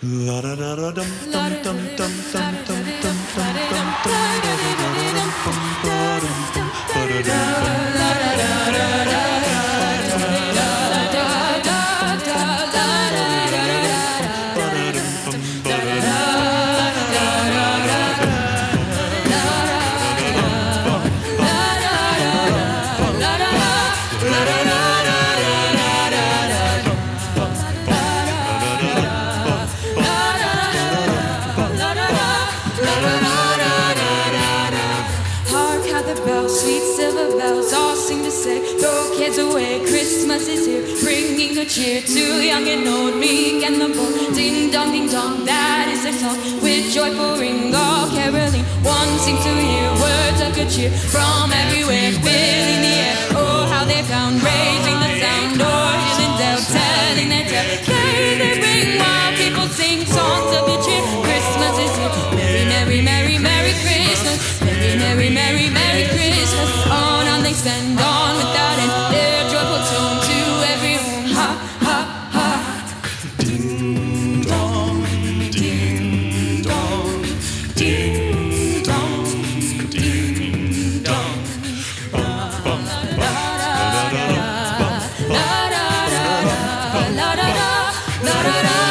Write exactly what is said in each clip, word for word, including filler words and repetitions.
Hark how the bells, sweet silver bells, all seem to say, throw cares away, Christmas is here, bringing good cheer to young and old, meek and the bold. Ding dong, ding dong, that is their song, with joyful ring, all caroling. One seems to hear words of good cheer from everywhere, filling the air. Oh, how they found, raising the sound, o'er hill and dale, telling their tale. Carry they ring while people sing songs of good cheer. Christmas is here, merry, merry, merry, merry Christmas. Merry, merry, merry, merry Christmas. On, on they spend on without end, their joyful tone to every home. Ha, ha, ha. Ding dong, ding dong, ding dong, ding dong. La da da da, la da da da, la da da, la da da.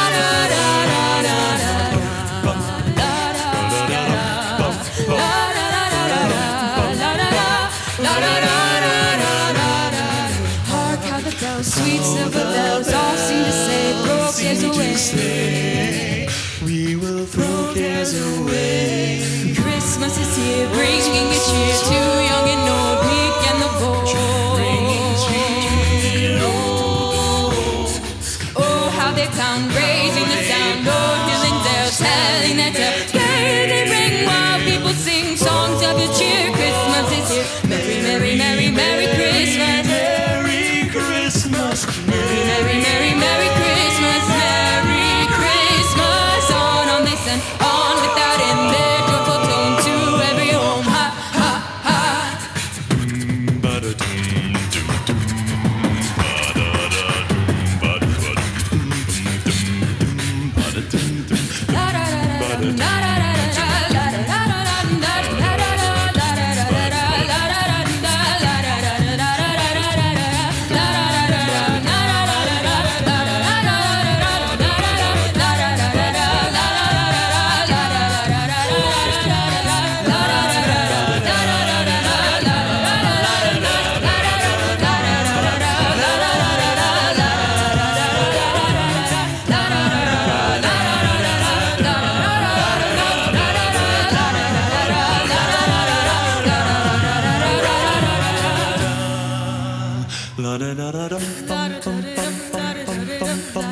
Hark how the bells, sweet silver bells, all seem to say, throw cares away. We will throw cares away. Christmas is here, bringing good cheer to young and old, meek and the bold. Oh, how they pound, raising the sound, o'er hill and dale, telling their tale. Carry they ring while people sing songs of good cheer. Christmas is here, merry, merry, merry, merry Christmas. Merry Christmas. Merry, merry, merry, merry Christmas. Merry Christmas. On, on they send, on without end, their joyful tone to every home. Ha, ha, ha. La da da da da, la da da da, la da da da da, la da da da, la da da da da, la da da da, la da da da da, la da da da da, La da da da dum bum bum bum bum bum bum.